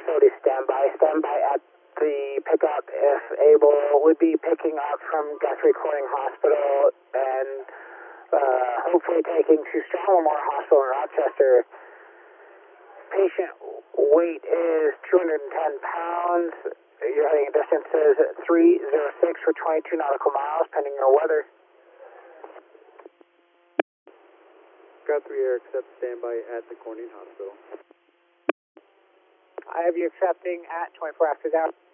facility standby. Standby at the pickup, if able, would be picking up from Guthrie Corning Hospital and hopefully taking to Strong Memorial Hospital in Rochester. Patient weight is 210 pounds. Your heading distance is 306 for 22 nautical miles, pending your weather. Guthrie Air, accept standby at the Corning Hospital. I have you accepting at 24 after that.